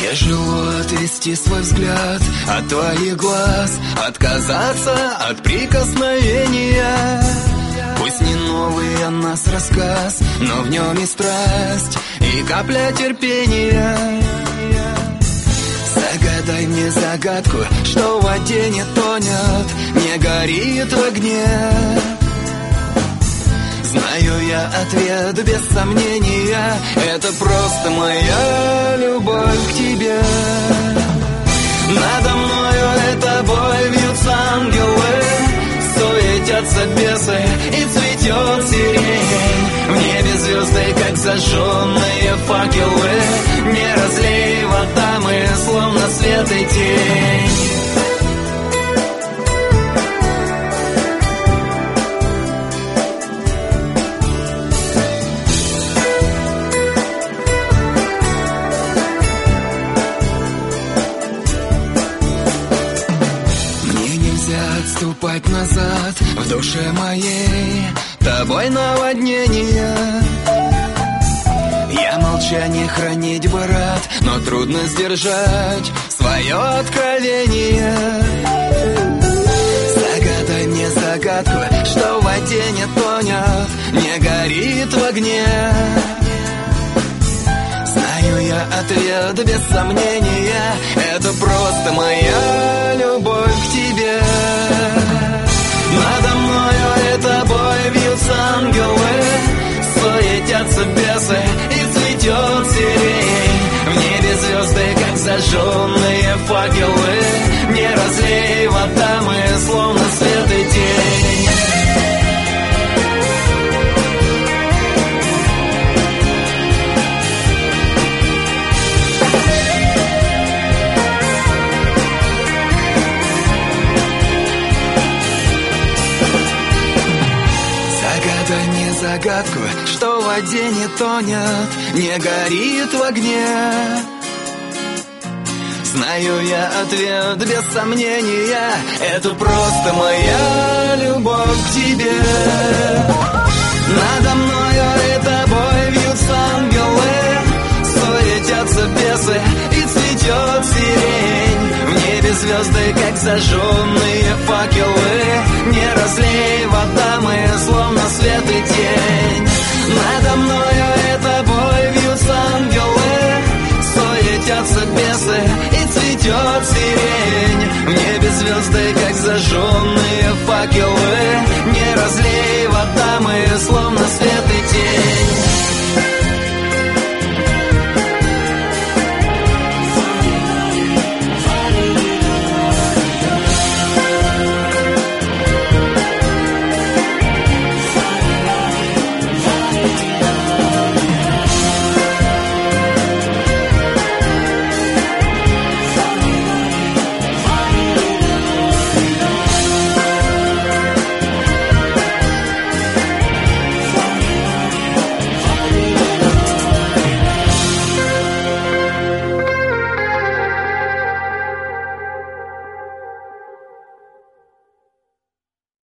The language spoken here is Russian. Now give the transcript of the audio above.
Тяжело отвести свой взгляд от твоих глаз, отказаться от прикосновения. Пусть не новый о нас рассказ, но в нем и страсть, и капля терпения. Загадай мне загадку, что в воде не тонет, не горит в огне. Знаю я ответ без сомнения, это просто моя любовь к тебе. Надо мною и тобой вьются ангелы, суетятся бесы и цветет сирень. В небе звезды, как зажженные факелы, не разлей вода, мы словно свет и тень. Отступать назад в душе моей, тобой наводнение. Я молчание хранить бы рад, но трудно сдержать свое откровение. Загадай мне загадку, что в воде не тонет, не горит в огне. Знаю я ответ без сомнения, это просто моя любовь к тебе. Надо мною и тобой вьются ангелы, суетятся бесы и цветет сирень. В небе звезды, как зажженные факелы, не разлей вода, мы словно свет и тень. Загадку, что в воде не тонет, не горит в огне. Знаю я ответ без сомнения, это просто моя любовь к тебе. Надо мною и тобой вьются ангелы, суетятся бесы и цветет сирень. В небе звезды, как зажженные